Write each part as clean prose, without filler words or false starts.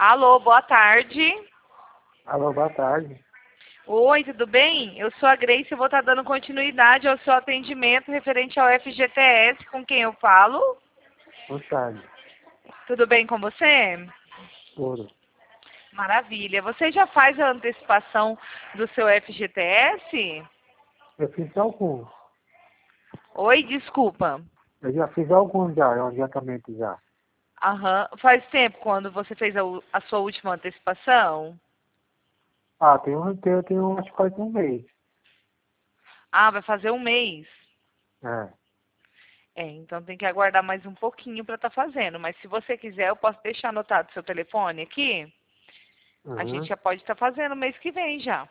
Alô, boa tarde. Alô, boa tarde. Oi, tudo bem? Eu sou a Grace e vou estar dando continuidade ao seu atendimento referente ao FGTS, com quem eu falo. Boa tarde. Tudo bem com você? Tudo. Maravilha. Você já faz a antecipação do seu FGTS? Eu fiz alguns. Oi, desculpa. Eu já fiz alguns já, adiantamento já. Aham. Faz tempo quando você fez a sua última antecipação? Ah, tem acho que faz um mês. Ah, vai fazer um mês. É. Então tem que aguardar mais um pouquinho para estar fazendo. Mas se você quiser, eu posso deixar anotado seu telefone aqui. A gente Uhum. já pode estar fazendo mês que vem já.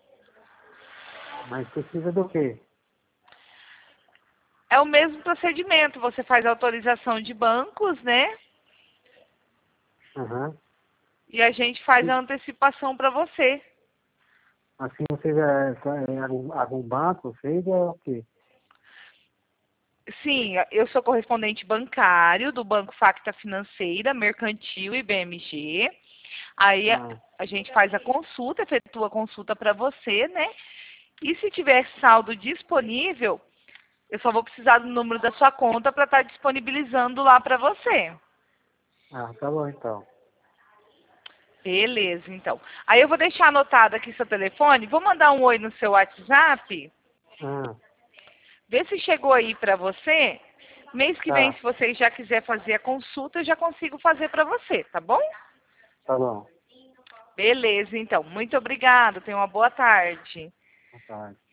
Mas precisa do quê? É o mesmo procedimento. Você faz a autorização de bancos, né? Uhum. E a gente faz a antecipação para você. Assim você é algum banco, seja o quê? Sim, eu sou correspondente bancário do Banco Facta Financeira, Mercantil e BMG. Aí Ah, a gente faz a consulta, efetua a consulta para você, né? E se tiver saldo disponível, eu só vou precisar do número da sua conta para estar disponibilizando lá para você. tá bom então. Beleza, então. Aí eu vou deixar anotado aqui seu telefone, vou mandar um oi no seu WhatsApp, Ah, vê se chegou aí para você. Mês que vem, tá. se você já quiser fazer a consulta, eu já consigo fazer para você, tá bom? Tá bom. Beleza, então. Muito obrigada. Tenha uma boa tarde. Boa tarde.